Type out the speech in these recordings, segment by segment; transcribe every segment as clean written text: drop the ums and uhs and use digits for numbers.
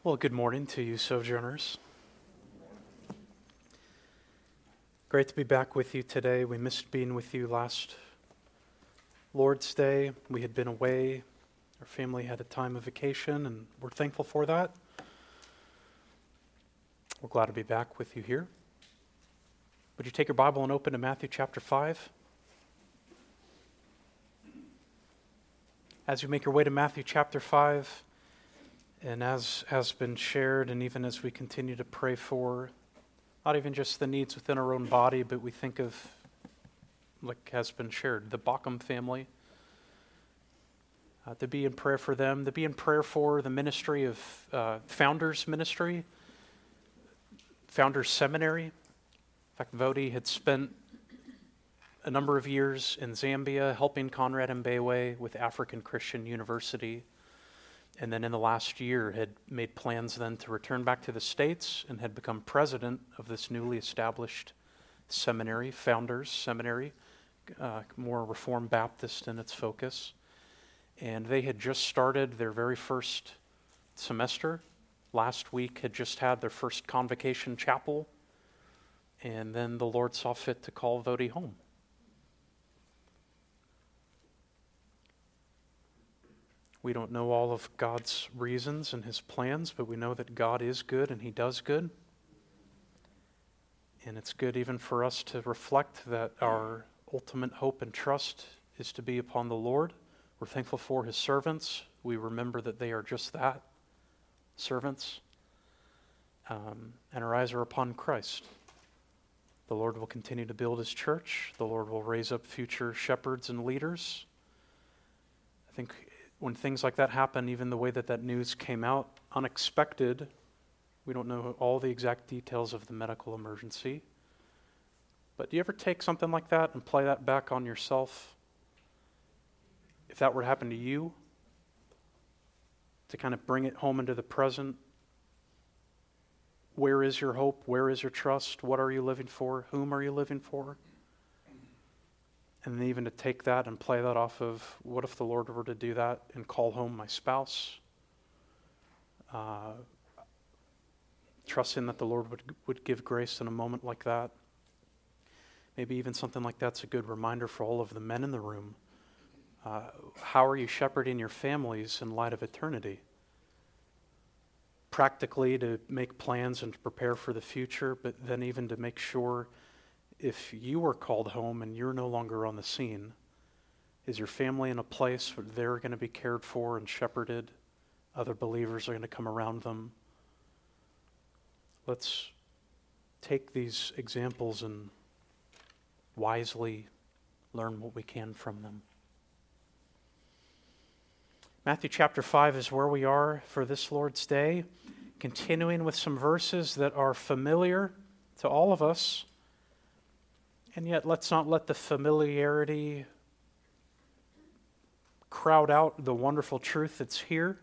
Well, good morning to you, sojourners. Great to be back with you today. We missed being with you last Lord's Day. We had been away. Our family had a time of vacation, and we're thankful for that. We're glad to be back with you here. Would you take your Bible and open to Matthew chapter 5? As you make your way to Matthew chapter 5, and as has been shared, and even as we continue to pray for, not even just the needs within our own body, but we think of, like has been shared, the Bauckham family, to be in prayer for them, to be in prayer for the ministry of Founders Ministry, Founders Seminary. In fact, Vodi had spent a number of years in Zambia helping Conrad Mbewe with African Christian University. And then in the last year had made plans then to return back to the States and had become president of this newly established seminary, Founders Seminary, more Reformed Baptist in its focus. And they had just started their very first semester. Last week had just had their first convocation chapel. And then the Lord saw fit to call Vodi home. We don't know all of God's reasons and His plans, but we know that God is good and He does good. And it's good even for us to reflect that our ultimate hope and trust is to be upon the Lord. We're thankful for His servants. We remember that they are just that, servants. And our eyes are upon Christ. The Lord will continue to build His church. The Lord will raise up future shepherds and leaders. I think when things like that happen, even the way that that news came out, unexpected, we don't know all the exact details of the medical emergency. But do you ever take something like that and play that back on yourself? If that were to happen to you, to kind of bring it home into the present, where is your hope? Where is your trust? What are you living for? Whom are you living for? And then even to take that and play that off of, what if the Lord were to do that and call home my spouse? Trusting that the Lord would give grace in a moment like that. Maybe even something like that's a good reminder for all of the men in the room. How are you shepherding your families in light of eternity? Practically to make plans and to prepare for the future, but then even to make sure if you are called home and you're no longer on the scene, is your family in a place where they're going to be cared for and shepherded? Other believers are going to come around them. Let's take these examples and wisely learn what we can from them. Matthew chapter 5 is where we are for this Lord's Day, continuing with some verses that are familiar to all of us. And yet, let's not let the familiarity crowd out the wonderful truth that's here.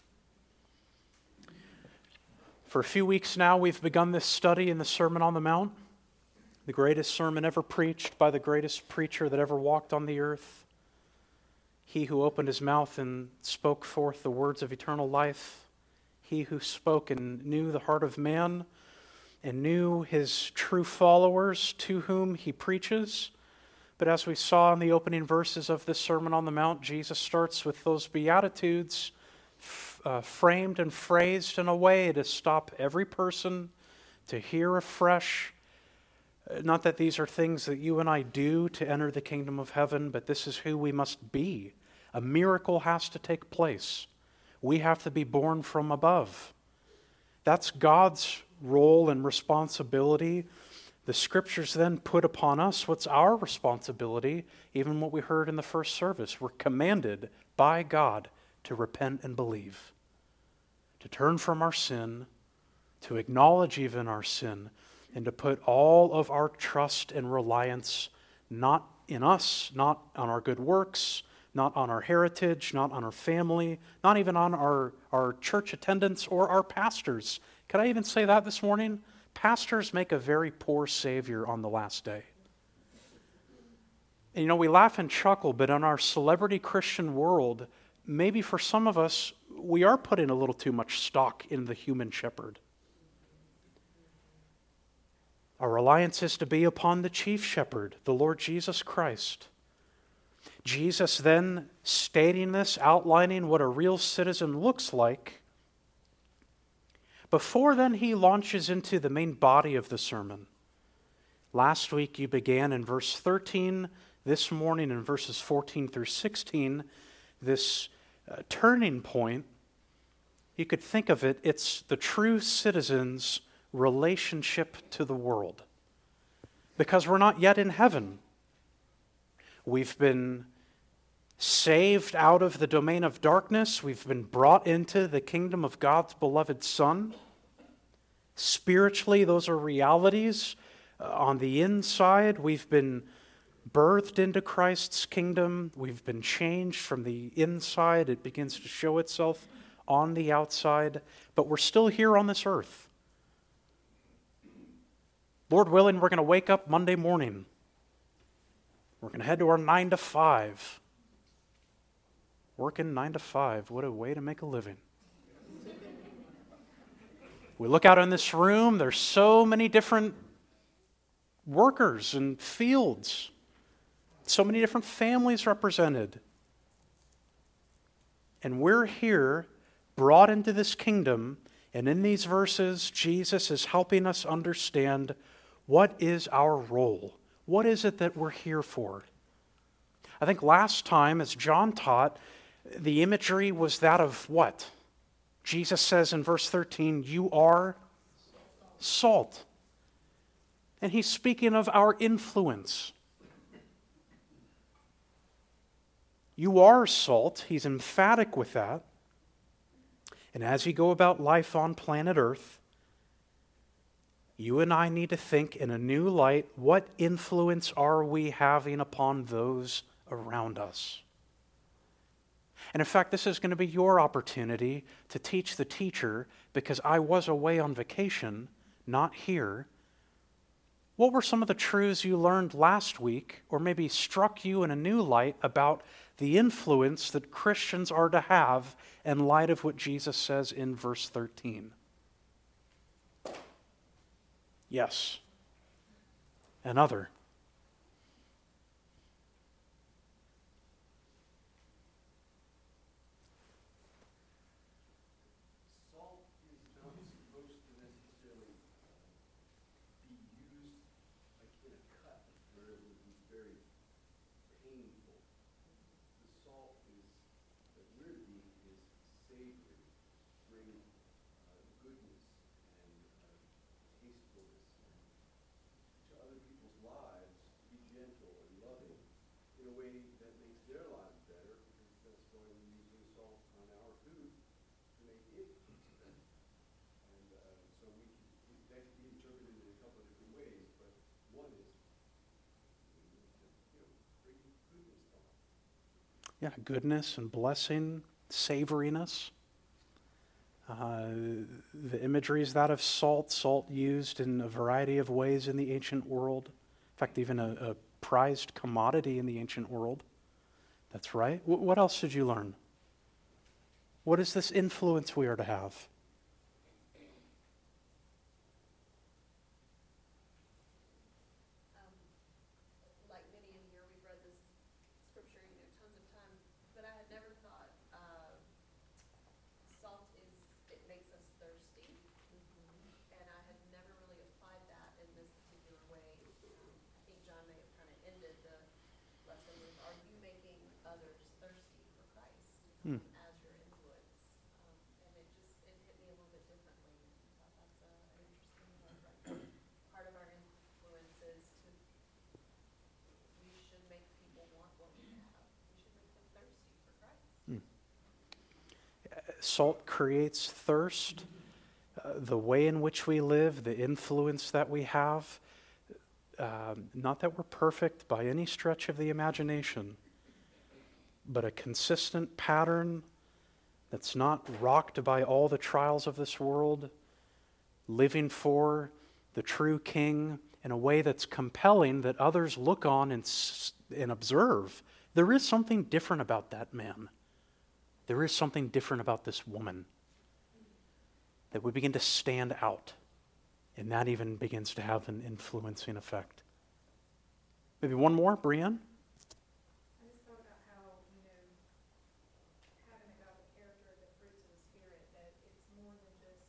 For a few weeks now, we've begun this study in the Sermon on the Mount, the greatest sermon ever preached by the greatest preacher that ever walked on the earth. He who opened his mouth and spoke forth the words of eternal life. He who spoke and knew the heart of man and knew his true followers to whom he preaches. But as we saw in the opening verses of this Sermon on the Mount, Jesus starts with those Beatitudes framed and phrased in a way to stop every person to hear afresh. Not that these are things that you and I do to enter the kingdom of heaven, but this is who we must be. A miracle has to take place. We have to be born from above. That's God's role and responsibility. The Scriptures then put upon us what's our responsibility, even what we heard in the first service. We're commanded by God to repent and believe, to turn from our sin, to acknowledge even our sin, and to put all of our trust and reliance not in us, not on our good works, not on our heritage, not on our family, not even on our church attendance or our pastors. Can I even say that this morning? Pastors make a very poor Savior on the last day. And we laugh and chuckle, but in our celebrity Christian world, maybe for some of us, we are putting a little too much stock in the human shepherd. Our reliance is to be upon the chief shepherd, the Lord Jesus Christ. Jesus then stating this, outlining what a real citizen looks like. Before then, he launches into the main body of the sermon. Last week you began in verse 13, this morning in verses 14 through 16, this turning point. You could think of it, it's the true citizen's relationship to the world. Because we're not yet in heaven. We've been saved out of the domain of darkness. We've been brought into the kingdom of God's beloved Son. Spiritually, those are realities. On the inside, we've been birthed into Christ's kingdom. We've been changed from the inside. It begins to show itself on the outside. But we're still here on this earth. Lord willing, we're going to wake up Monday morning. We're going to head to our 9 to 5. Working 9 to 5. What a way to make a living. We look out in this room, there's so many different workers and fields. So many different families represented. And we're here, brought into this kingdom, and in these verses, Jesus is helping us understand what is our role. What is it that we're here for? I think last time, as John taught, the imagery was that of what? Jesus says in verse 13, you are salt. And he's speaking of our influence. You are salt. He's emphatic with that. And as you go about life on planet Earth, you and I need to think in a new light, what influence are we having upon those around us? And in fact, this is going to be your opportunity to teach the teacher, because I was away on vacation, not here. What were some of the truths you learned last week, or maybe struck you in a new light about the influence that Christians are to have in light of what Jesus says in verse 13? Yes. Another. Yeah, goodness and blessing, savoriness. The imagery is that of salt, salt used in a variety of ways in the ancient world. In fact, even a prized commodity in the ancient world. That's right. What else did you learn? What is this influence we are to have? Salt creates thirst. The way in which we live, the influence that we have, not that we're perfect by any stretch of the imagination, but a consistent pattern that's not rocked by all the trials of this world, living for the true King in a way that's compelling, that others look on and observe. There is something different about that man. there is something different about this woman, that we begin to stand out. And that even begins to have an influencing effect. Maybe one more, Brienne? I just thought about how, having a godly character, the fruits of the Spirit, that it's more than just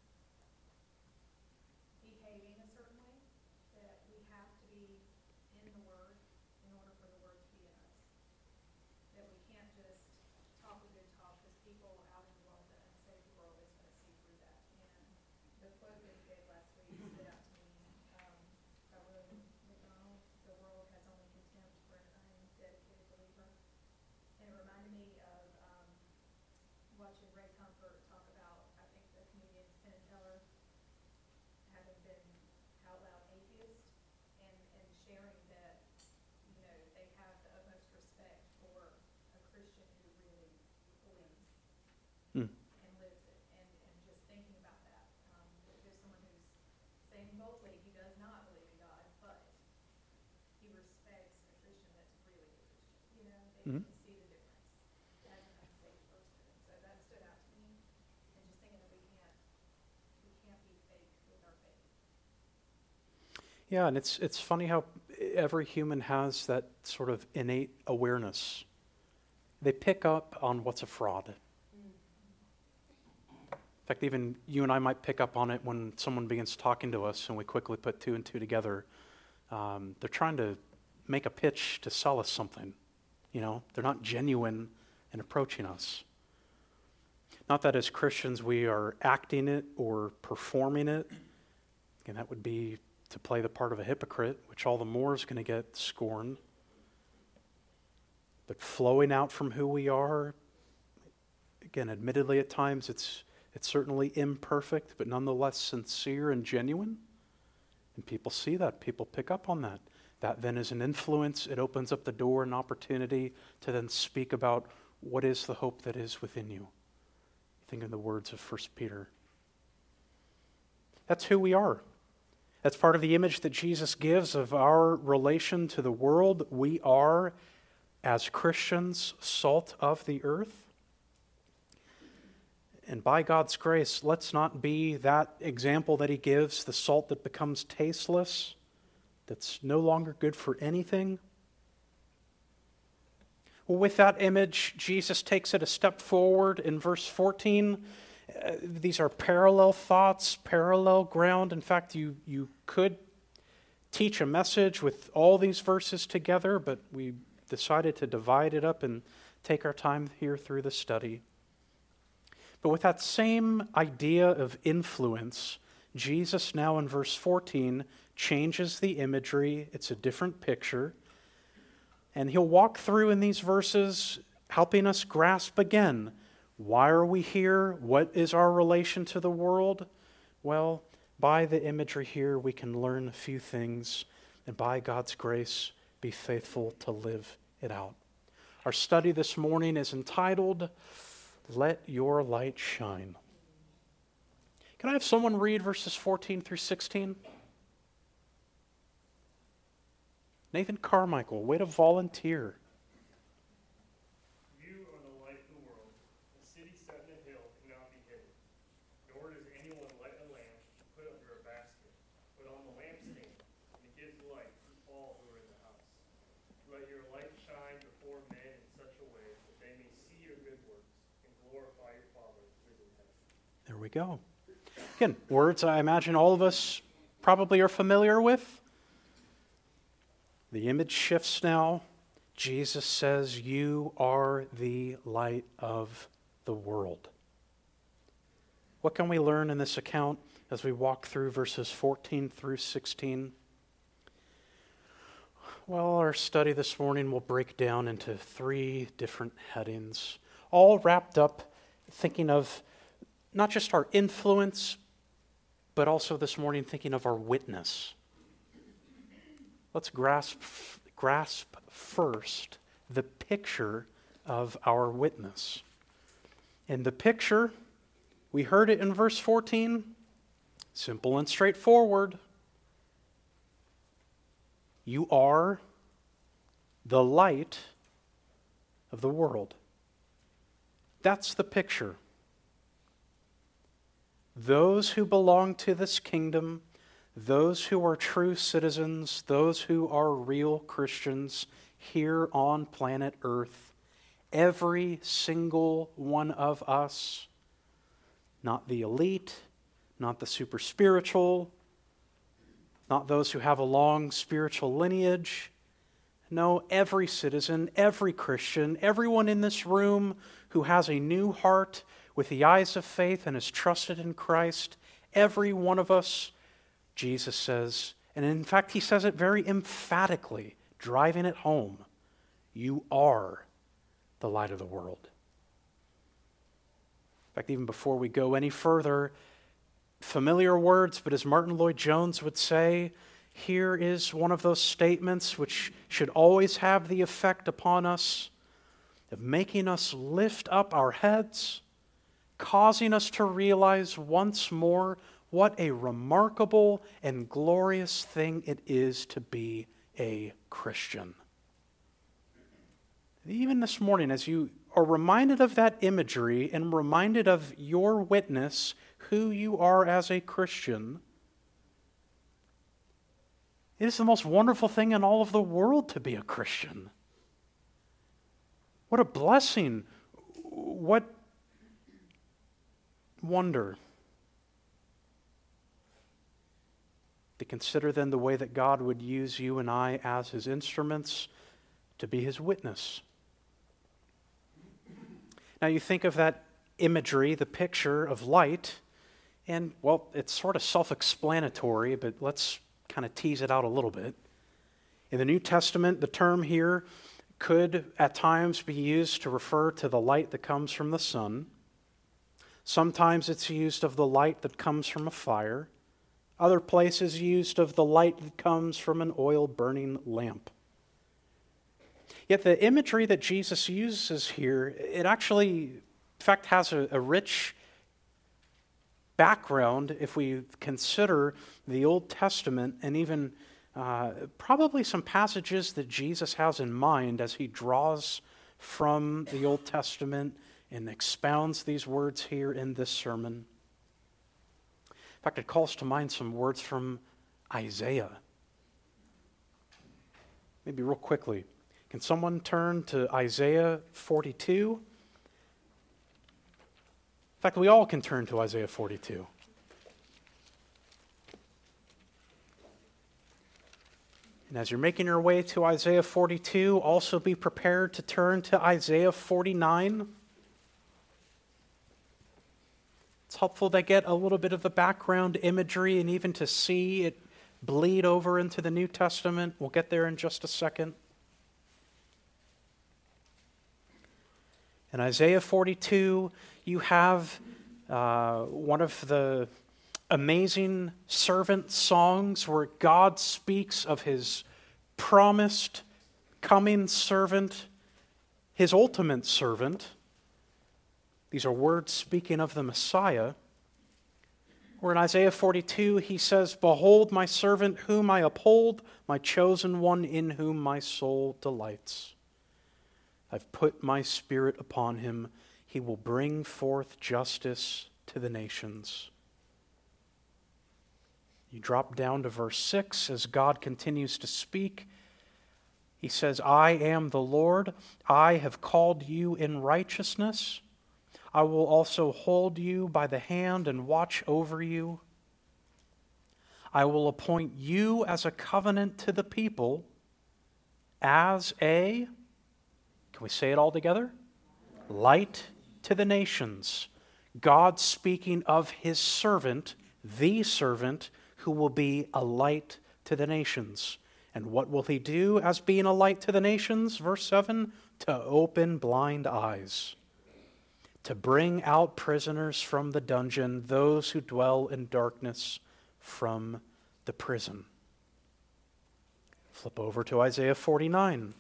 behaving a certain way, that we have to be in the Word in order for the Word to be in us. That we can't just talk a good talk, because people out in the world, the unsaved world, is going to see through that. And the quote that he gave last week stood out to me, by William McDonald: "The world has only contempt for an undedicated believer." And it reminded me of watching Ray Comfort talk about, I think, the comedian Penn and Teller having been out loud atheist, and sharing that, they have the utmost respect for a Christian who really believes Hmm. and lives it. And just thinking about that, that there's someone who's saying boldly he does not believe in God, but he respects a Christian that's really a Christian. They Mhm. can see the difference as an unsaved person. And so that stood out to me. And just thinking that we can't be fake with our faith. Yeah, and it's funny how every human has that sort of innate awareness. They pick up on what's a fraud. In fact, even you and I might pick up on it when someone begins talking to us and we quickly put two and two together. They're trying to make a pitch to sell us something. They're not genuine in approaching us. Not that as Christians we are acting it or performing it. And that would be to play the part of a hypocrite, which all the more is going to get scorned. But flowing out from who we are, again, admittedly at times it's certainly imperfect, but nonetheless sincere and genuine. And people see that. People pick up on that. That then is an influence. It opens up the door and opportunity to then speak about what is the hope that is within you. Think of the words of 1 Peter. That's who we are. That's part of the image that Jesus gives of our relation to the world. We are, as Christians, salt of the earth. And by God's grace, let's not be that example that he gives, the salt that becomes tasteless, that's no longer good for anything. Well, with that image, Jesus takes it a step forward in verse 14. These are parallel thoughts, parallel ground. In fact, you could teach a message with all these verses together, but we decided to divide it up and take our time here through the study. But with that same idea of influence, Jesus now in verse 14 changes the imagery. It's a different picture. And he'll walk through in these verses, helping us grasp again, why are we here? What is our relation to the world? Well, by the imagery here, we can learn a few things, and by God's grace, be faithful to live it out. Our study this morning is entitled, Let Your Light Shine. Can I have someone read verses 14 through 16? Nathan Carmichael, way to volunteer. You are the light of the world. A city set in a hill cannot be hidden. Nor does anyone light a lamp and put it under a basket, but on the lampstand, and it gives light to all who are in the house. Let your light shine before men in such a way that they may see your good works and glorify your Father who is in heaven. There we go. Again, words I imagine all of us probably are familiar with. The image shifts now. Jesus says, you are the light of the world. What can we learn in this account as we walk through verses 14 through 16? Well, our study this morning will break down into 3 different headings, all wrapped up thinking of not just our influence, but also this morning thinking of our witness. Let's grasp first the picture of our witness. In the picture, we heard it in verse 14, simple and straightforward. You are the light of the world. That's the picture. Those who belong to this kingdom, those who are true citizens, those who are real Christians here on planet Earth, every single one of us, not the elite, not the super spiritual, not those who have a long spiritual lineage. No, every citizen, every Christian, everyone in this room who has a new heart with the eyes of faith and has trusted in Christ, every one of us, Jesus says, and in fact he says it very emphatically, driving it home, you are the light of the world. In fact, even before we go any further, familiar words, but as Martin Lloyd-Jones would say, here is one of those statements which should always have the effect upon us of making us lift up our heads, causing us to realize once more what a remarkable and glorious thing it is to be a Christian. Even this morning, as you are reminded of that imagery and reminded of your witness, who you are as a Christian, it is the most wonderful thing in all of the world to be a Christian. What a blessing. What wonder. To consider then the way that God would use you and I as His instruments to be His witness. Now you think of that imagery, the picture of light, and well, it's sort of self-explanatory, but let's kind of tease it out a little bit. In the New Testament, the term here could at times be used to refer to the light that comes from the sun. Sometimes it's used of the light that comes from a fire. Other places used of the light that comes from an oil-burning lamp. Yet the imagery that Jesus uses here, it actually, in fact, has a rich background if we consider the Old Testament and even probably some passages that Jesus has in mind as He draws from the Old Testament and expounds these words here in this sermon. In fact, it calls to mind some words from Isaiah. Maybe real quickly. Can someone turn to Isaiah 42? In fact, we all can turn to Isaiah 42. And as you're making your way to Isaiah 42, also be prepared to turn to Isaiah 49. It's helpful to get a little bit of the background imagery and even to see it bleed over into the New Testament. We'll get there in just a second. In Isaiah 42, you have one of the amazing servant songs where God speaks of His promised coming servant, His ultimate servant. These are words speaking of the Messiah. Or in Isaiah 42, He says, "Behold my servant whom I uphold, my chosen one in whom my soul delights. I've put my spirit upon him. He will bring forth justice to the nations." You drop down to verse 6 as God continues to speak. He says, "I am the Lord. I have called you in righteousness. I will also hold you by the hand and watch over you. I will appoint you as a covenant to the people, as a," can we say it all together? "Light to the nations." God speaking of His servant, the servant, who will be a light to the nations. And what will He do as being a light to the nations? Verse 7, to open blind eyes, to bring out prisoners from the dungeon, those who dwell in darkness from the prison. Flip over to Isaiah 49.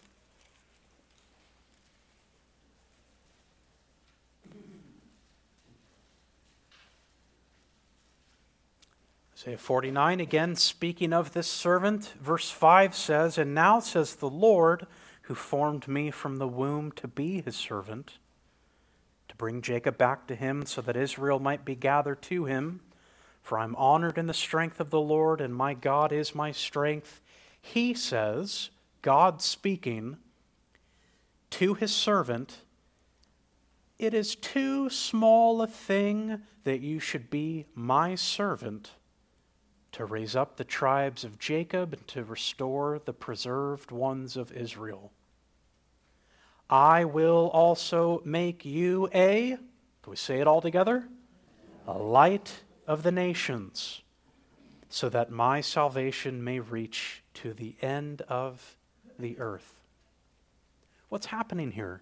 Isaiah 49, again speaking of this servant, verse 5 says, "And now says the Lord, who formed me from the womb to be His servant, to bring Jacob back to him so that Israel might be gathered to him. For I'm honored in the strength of the Lord, and my God is my strength. He says, God speaking to his servant, it is too small a thing that you should be my servant to raise up the tribes of Jacob and to restore the preserved ones of Israel. I will also make you can we say it all together? A light of the nations, so that my salvation may reach to the end of the earth. What's happening here?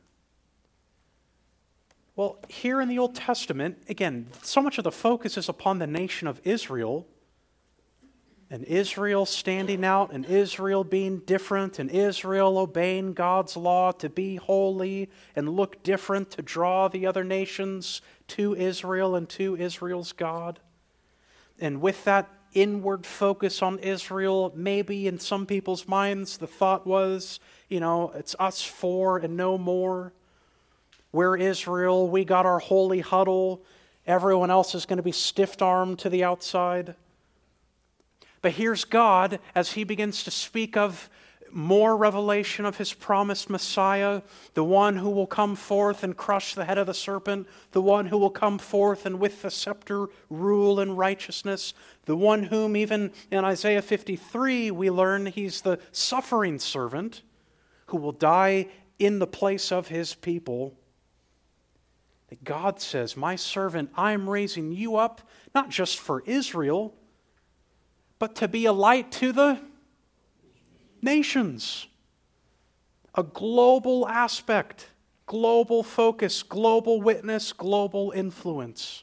Well, here in the Old Testament, again, so much of the focus is upon the nation of Israel, and Israel standing out, and Israel being different, and Israel obeying God's law to be holy and look different, to draw the other nations to Israel and to Israel's God. And with that inward focus on Israel, maybe in some people's minds the thought was, it's us four and no more. We're Israel, we got our holy huddle, everyone else is going to be stiff-armed to the outside. But here's God as he begins to speak of more revelation of his promised Messiah, the one who will come forth and crush the head of the serpent, the one who will come forth and with the scepter rule in righteousness, the one whom even in Isaiah 53 we learn he's the suffering servant who will die in the place of his people. That God says, my servant, I'm raising you up not just for Israel, but to be a light to the nations. A global aspect, global focus, global witness, global influence.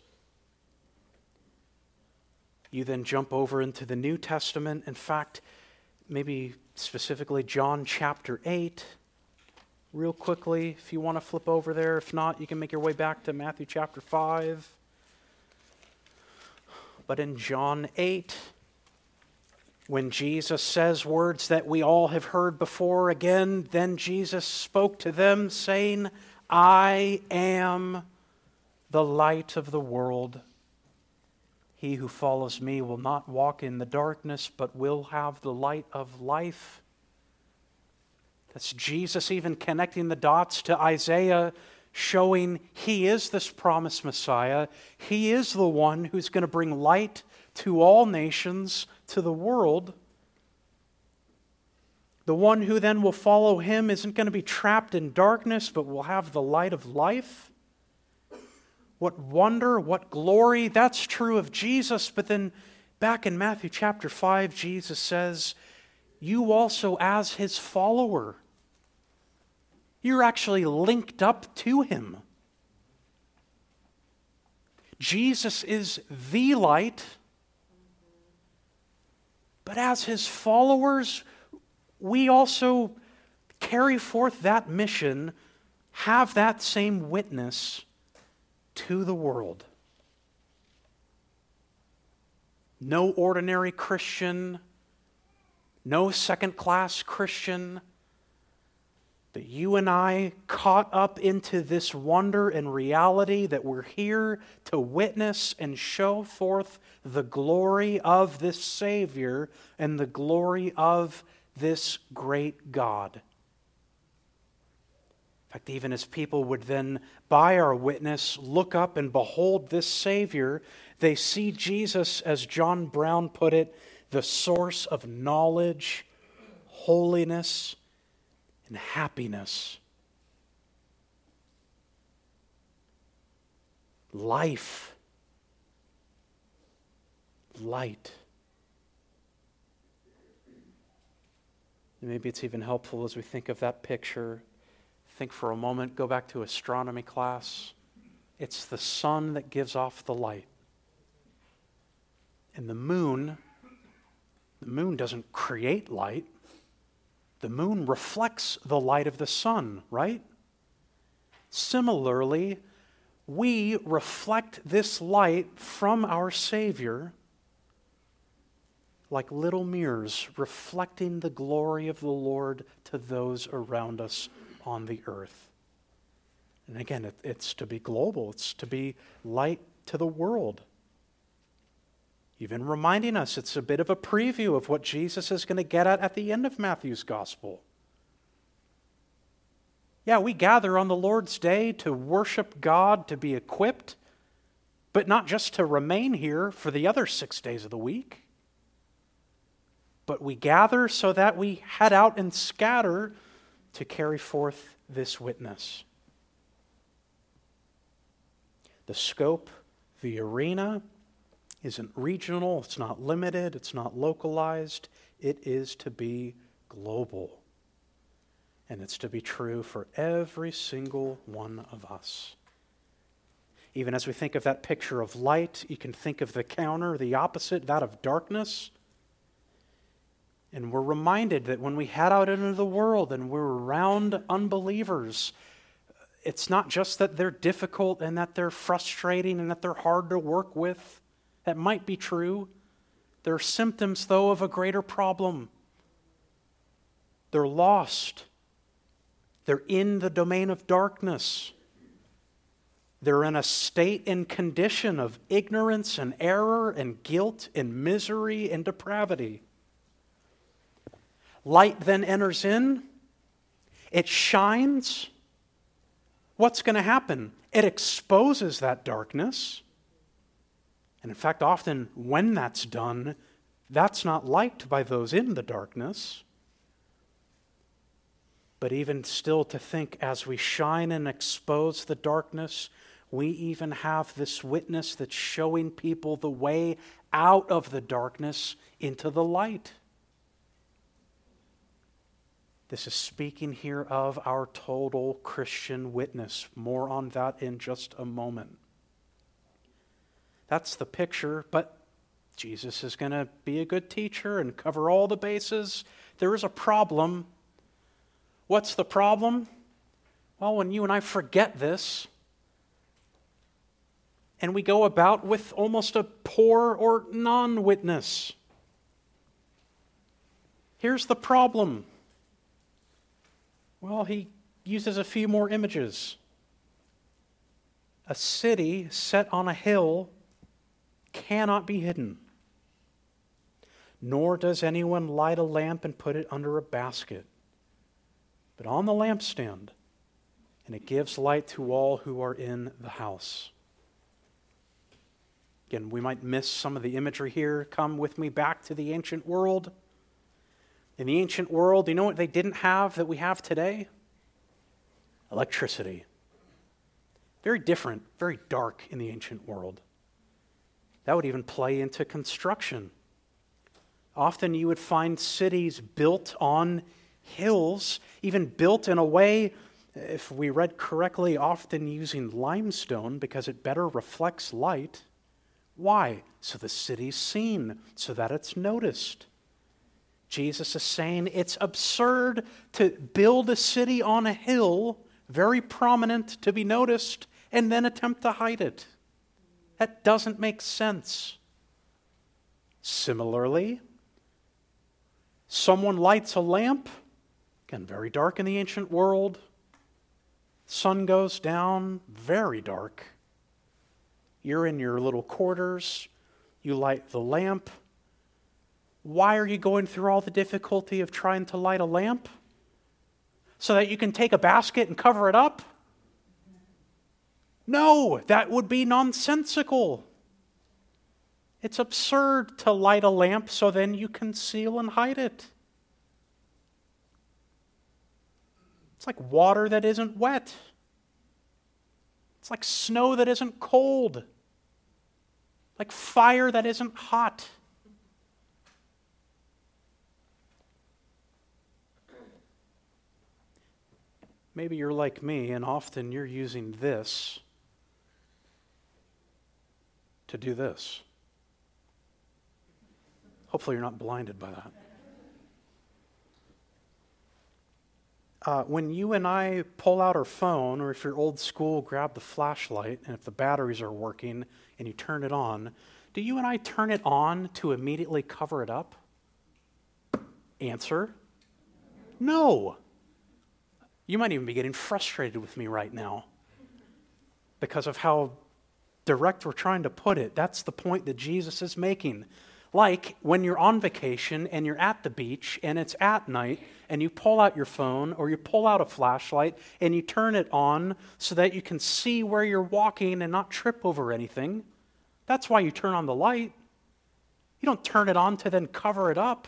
You then jump over into the New Testament. In fact, maybe specifically John chapter 8. Real quickly, if you want to flip over there. If not, you can make your way back to Matthew chapter 5. But in John 8, when Jesus says words that we all have heard before, again, then Jesus spoke to them, saying, I am the light of the world. He who follows me will not walk in the darkness, but will have the light of life. That's Jesus even connecting the dots to Isaiah, showing he is this promised Messiah. He is the one who's going to bring light to all nations, to the world. The one who then will follow him isn't going to be trapped in darkness, but will have the light of life. What wonder, what glory. That's true of Jesus. But then back in Matthew chapter 5, Jesus says, you also as his follower, you're actually linked up to him. Jesus is the light, but as his followers, we also carry forth that mission, have that same witness to the world. No ordinary Christian, no second-class Christian, but you and I caught up into this wonder and reality that we're here to witness and show forth the glory of this Savior and the glory of this great God. In fact, even as people would then, by our witness, look up and behold this Savior, they see Jesus, as John Brown put it, the source of knowledge, holiness, and happiness. Life. Light. And maybe it's even helpful as we think of that picture. Think for a moment, go back to astronomy class. It's the sun that gives off the light. And the moon doesn't create light. The moon reflects the light of the sun, right? Similarly, we reflect this light from our Savior like little mirrors reflecting the glory of the Lord to those around us on the earth. And again, it's to be global. It's to be light to the world. Even reminding us, it's a bit of a preview of what Jesus is going to get at the end of Matthew's gospel. Yeah, we gather on the Lord's Day to worship God, to be equipped, but not just to remain here for the other 6 days of the week. But we gather so that we head out and scatter to carry forth this witness. The scope, the arena, isn't regional, it's not limited, it's not localized. It is to be global. And it's to be true for every single one of us. Even as we think of that picture of light, you can think of the counter, the opposite, that of darkness. And we're reminded that when we head out into the world and we're around unbelievers, it's not just that they're difficult and that they're frustrating and that they're hard to work with. That might be true. They're symptoms, though, of a greater problem. They're lost. They're in the domain of darkness. They're in a state and condition of ignorance and error and guilt and misery and depravity. Light then enters in. It shines. What's going to happen? It exposes that darkness. And in fact, often when that's done, that's not liked by those in the darkness. But even still to think as we shine and expose the darkness, we even have this witness that's showing people the way out of the darkness into the light. This is speaking here of our total Christian witness. More on that in just a moment. That's the picture, but Jesus is going to be a good teacher and cover all the bases. There is a problem. What's the problem? Well, when you and I forget this, and we go about with almost a poor or non-witness. Here's the problem. Well, he uses a few more images. A city set on a hill cannot be hidden. Nor does anyone light a lamp and put it under a basket, but on the lampstand, and it gives light to all who are in the house. Again, we might miss some of the imagery here. Come with me back to the ancient world. In the ancient world, you know what they didn't have that we have today? Electricity. Very different, very dark in the ancient world. That would even play into construction. Often you would find cities built on hills, even built in a way, if we read correctly, often using limestone because it better reflects light. Why? So the city's seen, so that it's noticed. Jesus is saying it's absurd to build a city on a hill, very prominent to be noticed, and then attempt to hide it. That doesn't make sense. Similarly, someone lights a lamp, again, very dark in the ancient world. Sun goes down, very dark. You're in your little quarters, you light the lamp. Why are you going through all the difficulty of trying to light a lamp? So that you can take a basket and cover it up? No, that would be nonsensical. It's absurd to light a lamp so then you conceal and hide it. It's like water that isn't wet. It's like snow that isn't cold. Like fire that isn't hot. Maybe you're like me, and often you're using this to do this. Hopefully you're not blinded by that. When you and I pull out our phone, or if you're old school, grab the flashlight, and if the batteries are working and you turn it on, do you and I turn it on to immediately cover it up? Answer, no. You might even be getting frustrated with me right now. because of how direct we're trying to put it. That's the point that Jesus is making. Like when you're on vacation and you're at the beach and it's at night and you pull out your phone or you pull out a flashlight and you turn it on so that you can see where you're walking and not trip over anything. That's why you turn on the light. You don't turn it on to then cover it up.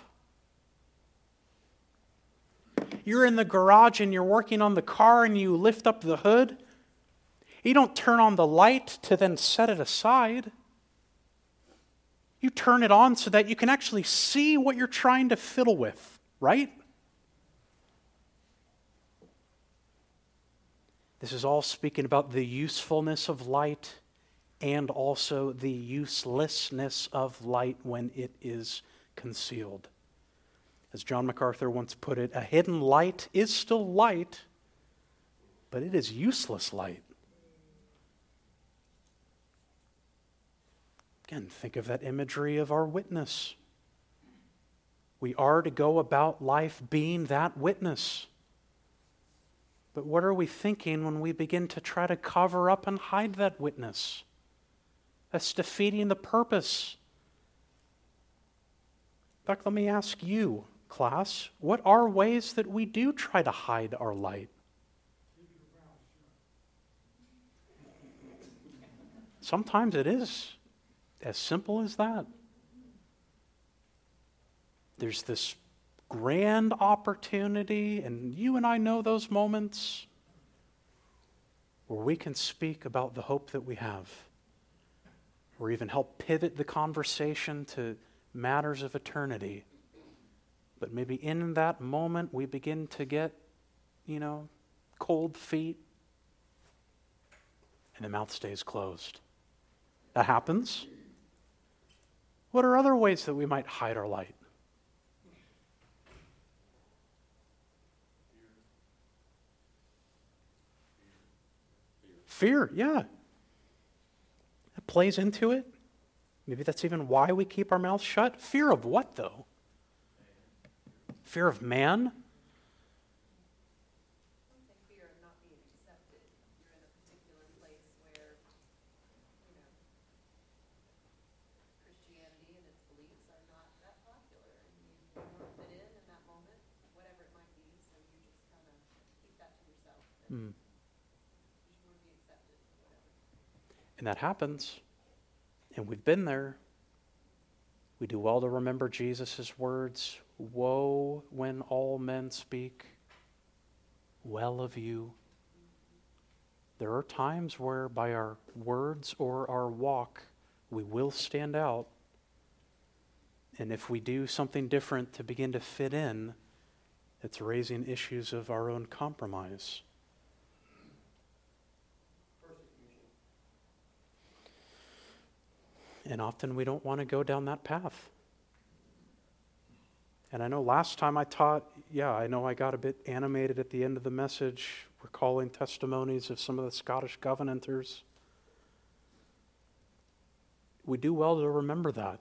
You're in the garage and you're working on the car and you lift up the hood. You don't turn on the light to then set it aside. You turn it on so that you can actually see what you're trying to fiddle with, right? This is all speaking about the usefulness of light and also the uselessness of light when it is concealed. As John MacArthur once put it, a hidden light is still light, but it is useless light. Again, think of that imagery of our witness. We are to go about life being that witness. But what are we thinking when we begin to try to cover up and hide that witness? That's defeating the purpose. In fact, let me ask you, class, what are ways that we do try to hide our light? Sometimes it is as simple as that. There's this grand opportunity, and you and I know those moments where we can speak about the hope that we have, or even help pivot the conversation to matters of eternity. But maybe in that moment we begin to get, cold feet, and the mouth stays closed. That happens. What are other ways that we might hide our light? Fear, yeah. It plays into it. Maybe that's even why we keep our mouths shut. Fear of what, though? Fear of man? Fear of not being accepted. You're in a particular place where, Christianity and its beliefs are not that popular, and you don't fit in that moment, whatever it might be, so you just kind of keep that to yourself. And you just want to be accepted or whatever. And that happens. And we've been there. We do well to remember Jesus' words, "Woe when all men speak well of you." There are times where by our words or our walk, we will stand out. And if we do something different to begin to fit in, it's raising issues of our own compromise. And often we don't want to go down that path. And I know last time I taught, I know I got a bit animated at the end of the message, recalling testimonies of some of the Scottish Covenanters. We do well to remember that.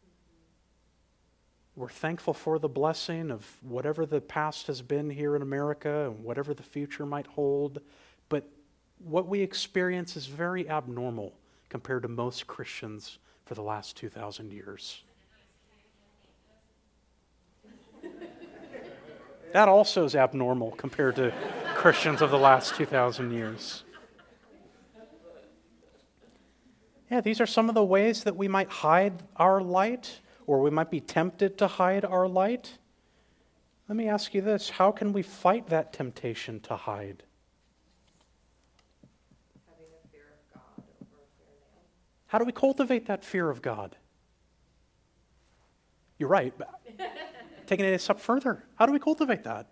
We're thankful for the blessing of whatever the past has been here in America and whatever the future might hold. But what we experience is very abnormal compared to most Christians for the last 2,000 years. That also is abnormal compared to Christians of the last 2,000 years. Yeah, these are some of the ways that we might hide our light, or we might be tempted to hide our light. Let me ask you this: how can we fight that temptation to hide? Having a fear of God over a fear of man. How do we cultivate that fear of God? You're right. But taking it a step further, how do we cultivate that?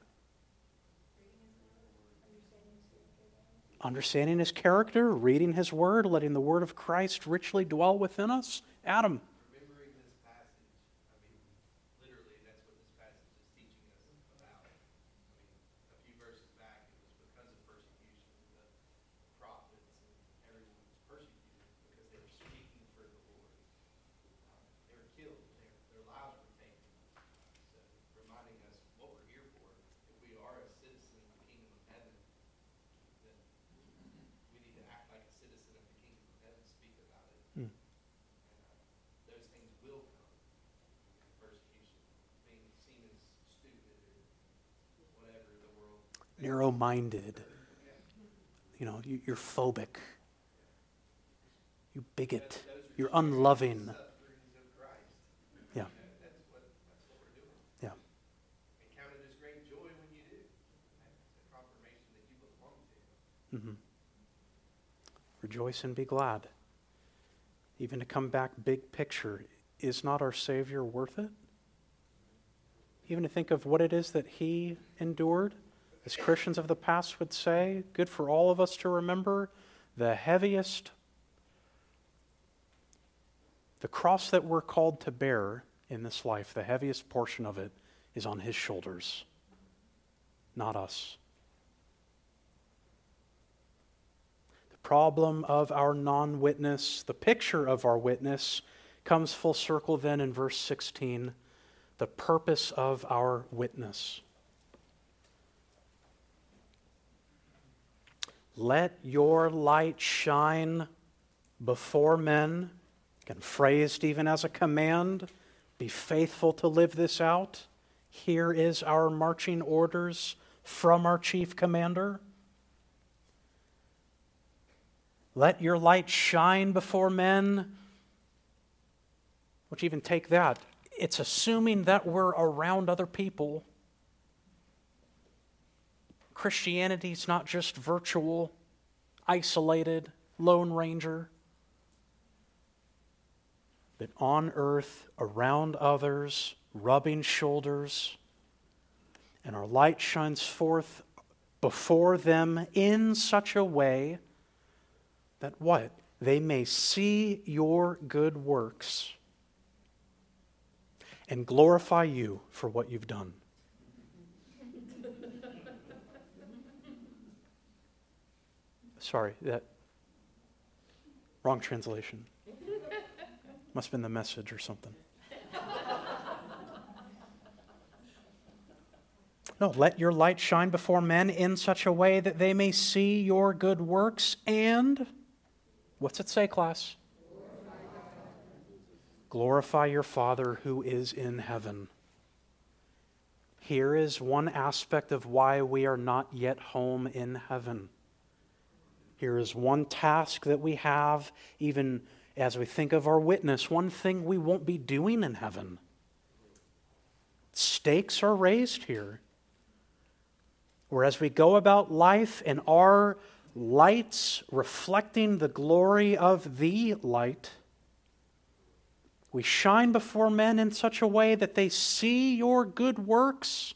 Understanding His character, reading His Word, letting the Word of Christ richly dwell within us. Adam. Remembering this passage, literally that's what this passage is teaching us about. A few verses back, it was because of persecution, the prophets and everyone was persecuted because they were speaking for the Lord. They were killed, their lives were taken. So reminding us what we're here for. If we are a citizen of the kingdom of heaven, then we need to act like a citizen of narrow-minded. You're phobic. You bigot. You're unloving. Sufferings of Christ. Yeah. That's what we're doing. Yeah. And count it as great joy when you do. That's a confirmation that you belong to Him. Mm-hmm. Rejoice and be glad. Even to come back big picture, is not our Savior worth it? Even to think of what it is that He endured, as Christians of the past would say, good for all of us to remember, the cross that we're called to bear in this life, the heaviest portion of it is on His shoulders, not us. The problem of our non-witness, the picture of our witness, comes full circle then in verse 16, the purpose of our witness. Let your light shine before men, again, phrased even as a command. Be faithful to live this out. Here is our marching orders from our chief commander. Let your light shine before men. Which even take that. It's assuming that we're around other people. Christianity's not just virtual, isolated, Lone Ranger, but on earth, around others, rubbing shoulders, and our light shines forth before them in such a way that what? They may see your good works and glorify you for what you've done. Sorry, that wrong translation. Must have been the Message or something. No, let your light shine before men in such a way that they may see your good works and, what's it say, class? Glorify your Father who is in heaven. Here is one aspect of why we are not yet home in heaven. Here is one task that we have, even as we think of our witness, one thing we won't be doing in heaven. Stakes are raised here. Whereas we go about life and our lights reflecting the glory of the light, we shine before men in such a way that they see your good works,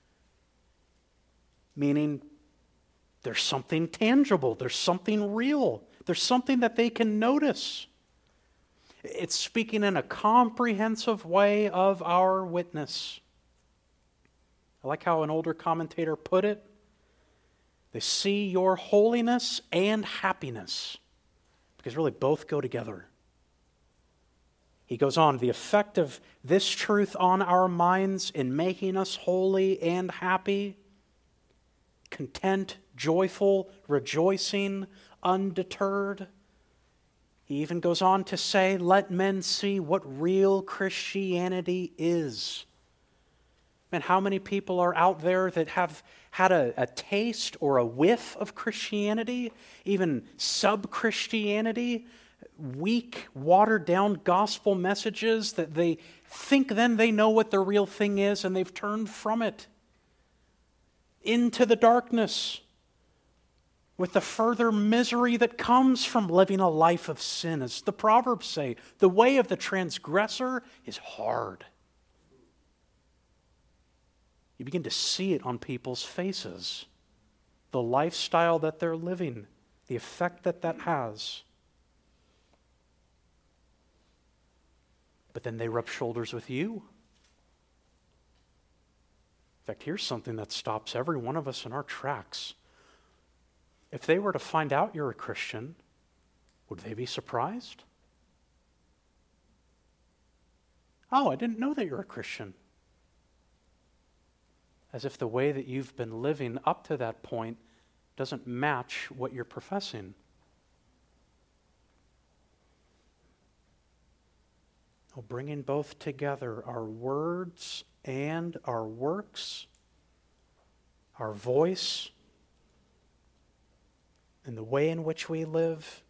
meaning there's something tangible, there's something real, there's something that they can notice. It's speaking in a comprehensive way of our witness. I like how an older commentator put it. They see your holiness and happiness, because really both go together. He goes on, the effect of this truth on our minds in making us holy and happy, content, joyful, rejoicing, undeterred. He even goes on to say, let men see what real Christianity is. And how many people are out there that have had a taste or a whiff of Christianity, even sub-Christianity, weak, watered-down gospel messages that they think then they know what the real thing is and they've turned from it into the darkness with the further misery that comes from living a life of sin. As the Proverbs say, the way of the transgressor is hard. You begin to see it on people's faces, the lifestyle that they're living, the effect that that has. But then they rub shoulders with you. In fact, here's something that stops every one of us in our tracks. If they were to find out you're a Christian, would they be surprised? Oh, I didn't know that you're a Christian. As if the way that you've been living up to that point doesn't match what you're professing. Oh, bringing both together, our words and our works, our voice, and the way in which we live,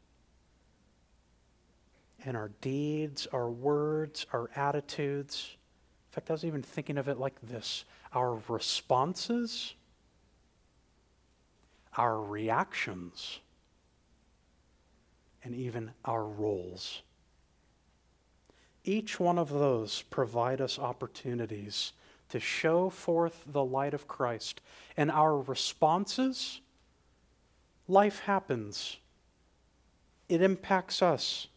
and our deeds, our words, our attitudes. In fact, I was even thinking of it like this: our responses, our reactions, and even our roles. Each one of those provide us opportunities to show forth the light of Christ. And our responses, life happens. It impacts us.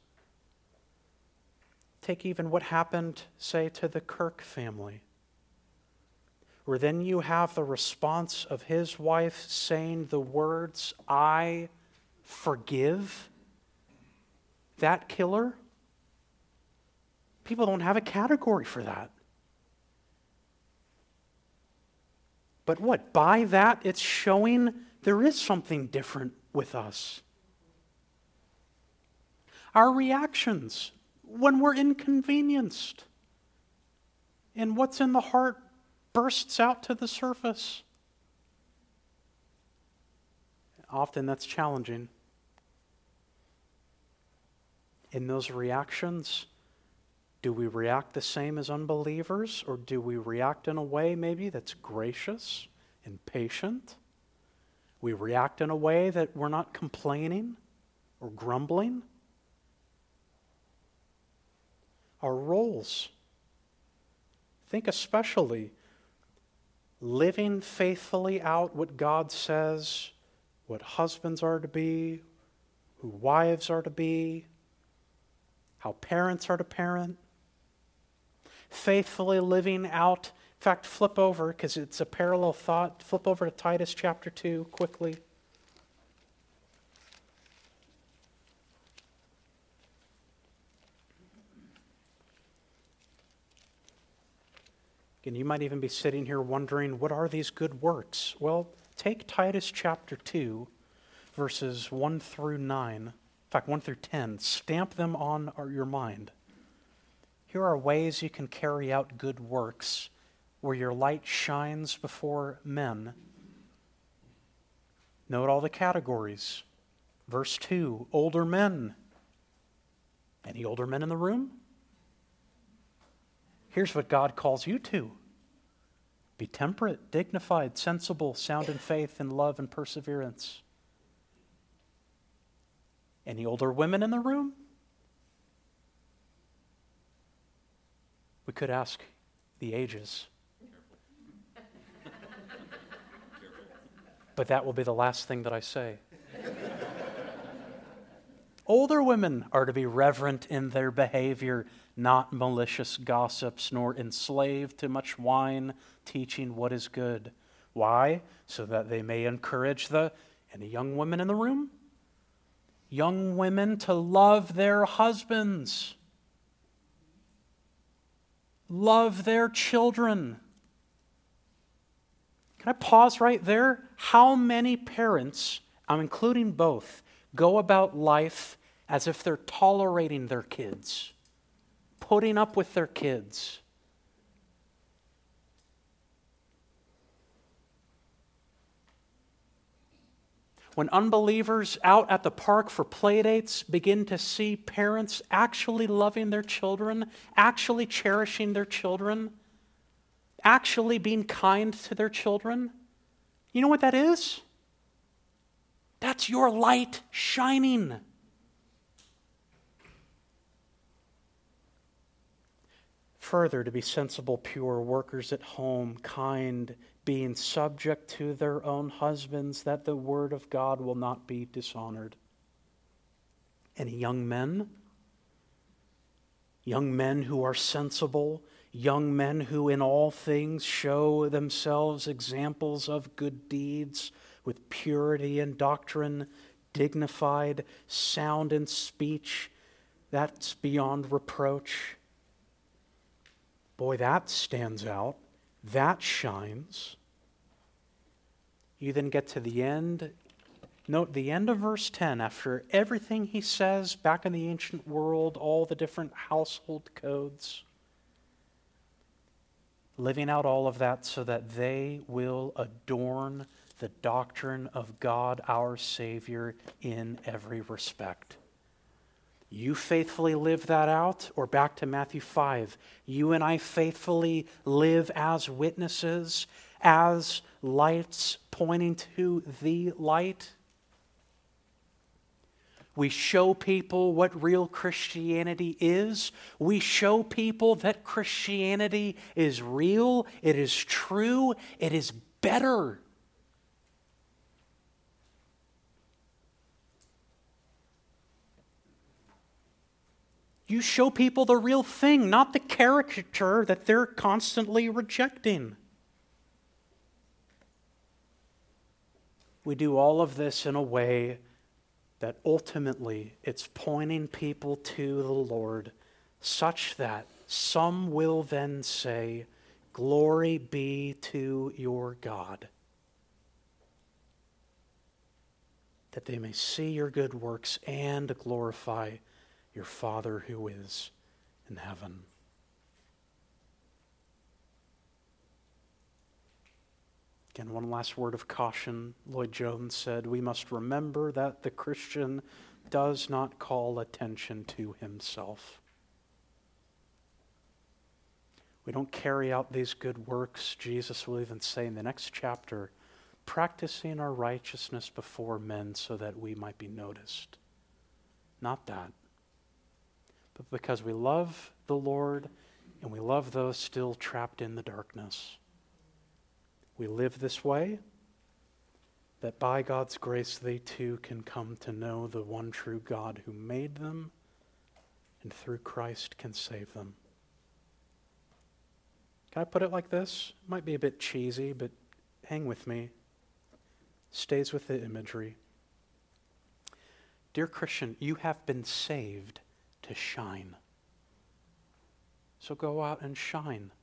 Take even what happened, say, to the Kirk family, where then you have the response of his wife saying the words, "I forgive that killer." People don't have a category for that. But what? By that, it's showing there is something different with us. Our reactions when we're inconvenienced and what's in the heart bursts out to the surface. Often that's challenging. In those reactions, do we react the same as unbelievers, or do we react in a way maybe that's gracious and patient? We react in a way that we're not complaining or grumbling. Our roles. Think especially living faithfully out what God says, what husbands are to be, who wives are to be, how parents are to parent. Faithfully living out. In fact, flip over, because it's a parallel thought. Flip over to Titus chapter 2 quickly. Again, you might even be sitting here wondering, what are these good works? Well, take Titus chapter 2, verses 1 through 9. In fact, 1 through 10. Stamp them on your mind. Here are ways you can carry out good works where your light shines before men. Note all the categories. Verse 2, older men. Any older men in the room? Here's what God calls you to. Be temperate, dignified, sensible, sound in faith, in love, and perseverance. Any older women in the room? We could ask the ages. But that will be the last thing that I say. Older women are to be reverent in their behavior, not malicious gossips, nor enslaved to much wine, teaching what is good. Why? So that they may encourage any young women in the room? Young women to love their husbands. Love their children. Can I pause right there? How many parents, I'm including both, go about life as if they're tolerating their kids, putting up with their kids? When unbelievers out at the park for play dates begin to see parents actually loving their children, actually cherishing their children, actually being kind to their children, you know what that is? That's your light shining. Further, to be sensible, pure, workers at home, kind, being subject to their own husbands, that the word of God will not be dishonored. Any young men? Young men who are sensible, young men who in all things show themselves examples of good deeds, with purity in doctrine, dignified, sound in speech, that's beyond reproach. Boy, that stands out. That shines. You then get to the end. Note the end of verse 10. After everything he says back in the ancient world, all the different household codes, living out all of that so that they will adorn the doctrine of God our Savior in every respect. You faithfully live that out, or back to Matthew 5, you and I faithfully live as witnesses, as lights pointing to the light. We show people what real Christianity is. We show people that Christianity is real, it is true, it is better. You show people the real thing, not the caricature that they're constantly rejecting. We do all of this in a way that ultimately it's pointing people to the Lord, such that some will then say, "Glory be to your God," that they may see your good works and glorify your Father who is in heaven. Again, one last word of caution. Lloyd Jones said, we must remember that the Christian does not call attention to himself. We don't carry out these good works, Jesus will even say in the next chapter, practicing our righteousness before men so that we might be noticed. Not that. But because we love the Lord and we love those still trapped in the darkness. We live this way, that by God's grace they too can come to know the one true God who made them and through Christ can save them. Can I put it like this? It might be a bit cheesy, but hang with me. Stays with the imagery. Dear Christian, you have been saved to shine. So go out and shine.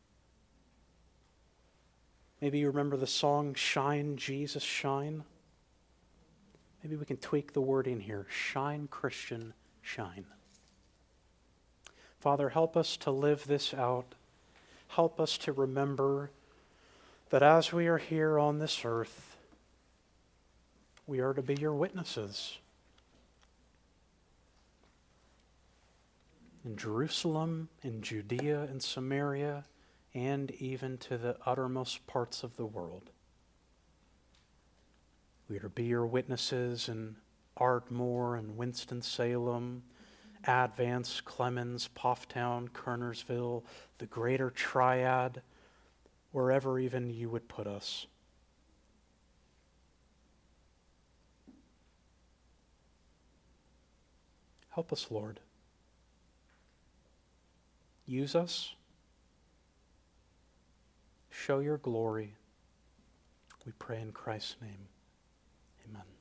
Maybe you remember the song, Shine, Jesus, Shine. Maybe we can tweak the wording here. Shine, Christian, shine. Father, help us to live this out. Help us to remember that as we are here on this earth, we are to be your witnesses. In Jerusalem, in Judea and Samaria, and even to the uttermost parts of the world. We are to be your witnesses in Ardmore and Winston-Salem, Advance, Clemens, Pofftown, Kernersville, the Greater Triad, wherever even you would put us. Help us, Lord. Use us. Show your glory. We pray in Christ's name. Amen.